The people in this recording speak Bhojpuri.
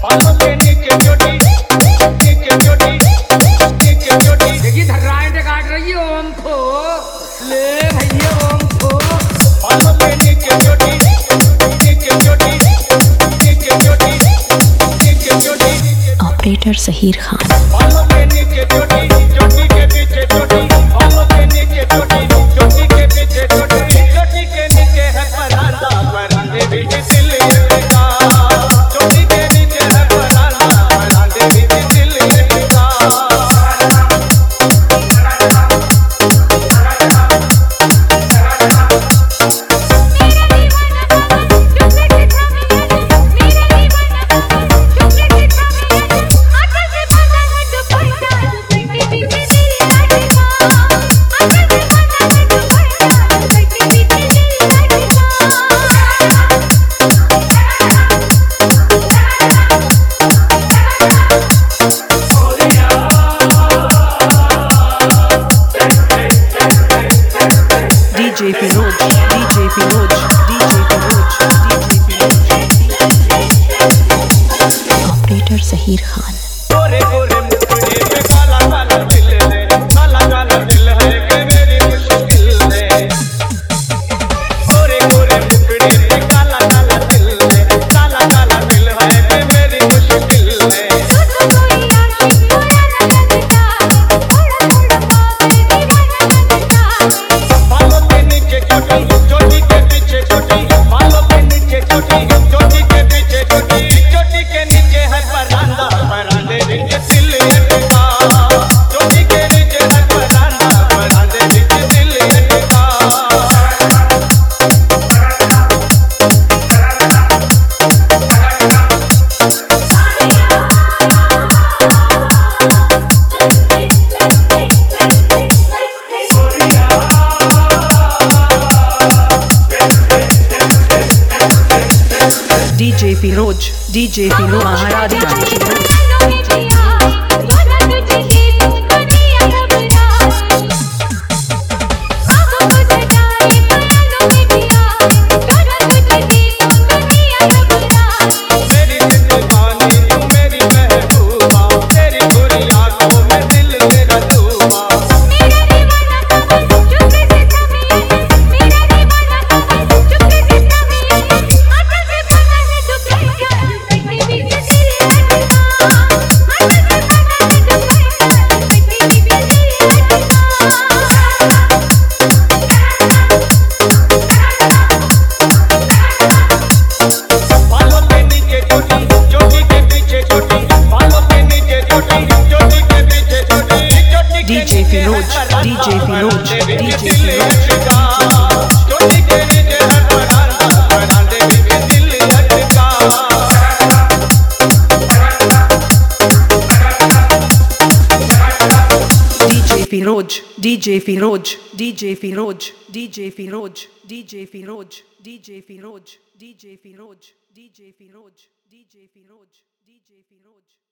बालों के नीचे चोटी देखिए धर्राएं काट रही है ओम को ले भैया ओम को बालों के नीचे चोटी ऑपरेटर जहीर खान। बालों के नीचे चोटी के पीछे चोटी बालों के नीचे चोटी के पीछे चोटी के नीचे है परांदा परांदे बीच दिल का चोटी के नीचे है परांदा परांदे बीच दिल का DJ Firoj, operator Zaheer Khan. गोरे गोरे मुखड़े पे काला काला दिल है काला काला दिल है कि मेरी मुश्किल है गोरे गोरे मुखड़े पे काला काला दिल है काला काला दिल है कि मेरी मुश्किल है बालों के नीचे चोटी के पीछे चोटी बालों के नीचे चोटी के पीछे चोटी के नीचे है परांदा परांदे बीच दिल का चोटी के नीचे है परांदा परांदे बीच दिल का DJ Firoj, महाराज मेरी जिंदगानी तू मेरी महबूबा तेरी बुरी आंखों में दिल तेरा डूबा बालों के नीचे चोटी के पीछे चोटी बालों के नीचे चोटी के पीछे चोटी DJ Firoj, DJ Firoj, चोटी के नीचे है परांदा परांदे बीच दिल का Firoj, DJ Firoj, DJ Firoj, DJ Firoj, DJ Firoj, DJ Firoj, DJ Firoj, DJ Firoj, DJ Firoj, DJ Firoj, DJ Firoj.